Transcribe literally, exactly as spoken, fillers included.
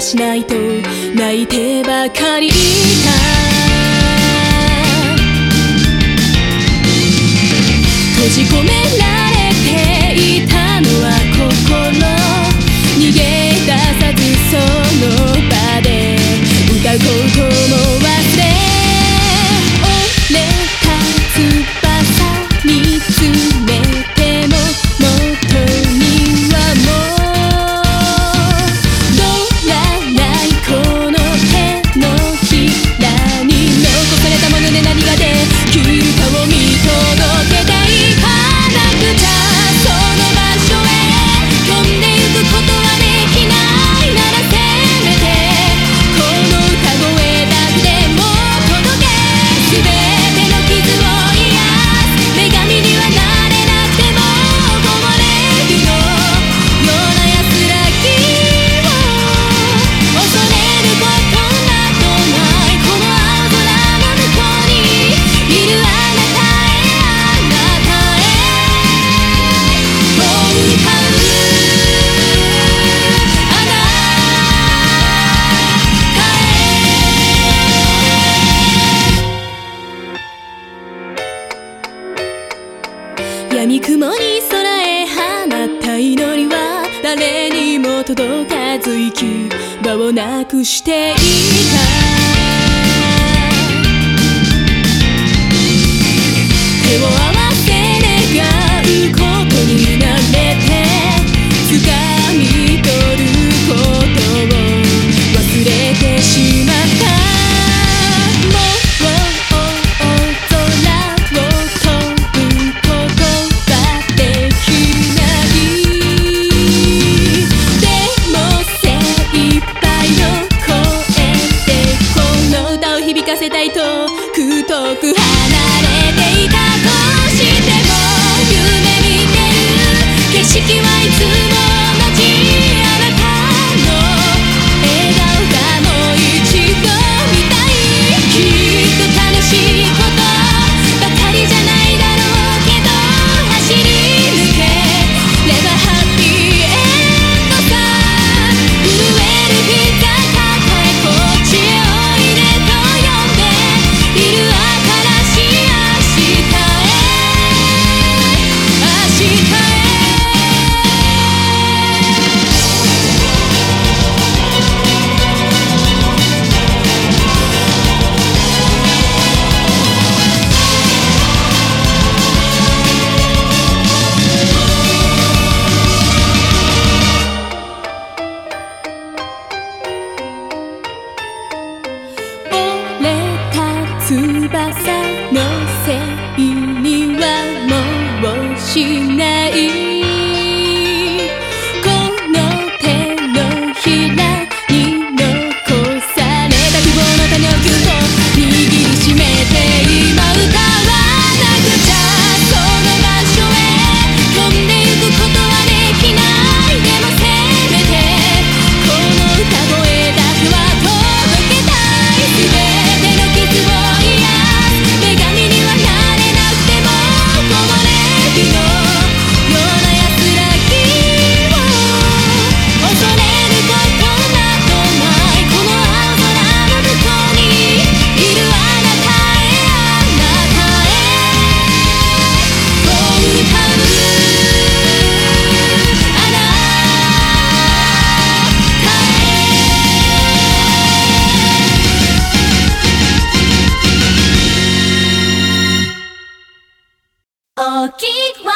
しないと泣いてばかりいた。閉じ込められていたのは心、逃げ出さずその場で歌うことも忘れ、折れた翼見つめても元にはもう戻らないこの手のひらに残されたもので何ができるかを見届けたいからくちゃ。その場所へ飛んでゆくことはできないならせめてこの歌声だけでも届け、全ての傷を癒す女神にはなれなくても木漏れ日のような安らぎを恐れることなどない。この青空の向こうにいるあなたへ、あなたへと歌うあなたへ。闇雲に空へ放った祈りは誰にも届かず行き場をなくしていた。手を合わせ願うことになれて掴み取ることを忘れてしまった。もう空を飛ぶことはできない。でも精一杯の声でこの歌を響かせたいとく遠く離れていたとしても夢見てる景色はいつも同じ。あなたの笑顔がもう一度見たい。きっと楽しいことばかりじゃないだろうけど走り抜ければハッピーエンドさ。震える膝抱えこっちへおいでと呼んでいる新しい明日へ、明日へ。折れた翼のせいにはもうしない。この手のひらに残された希望の種をぎゅっと握りしめて今歌わなくちゃ。その場所へ飛んでゆくことはできない。でもせめてこの歌声だけは届けたい。全ての傷を癒す女神にはなれなくても木漏れ日のような安らぎを恐れることなどない。この青空の向こうにいるあなたへ、あなたへと歌うあなたへ。大きく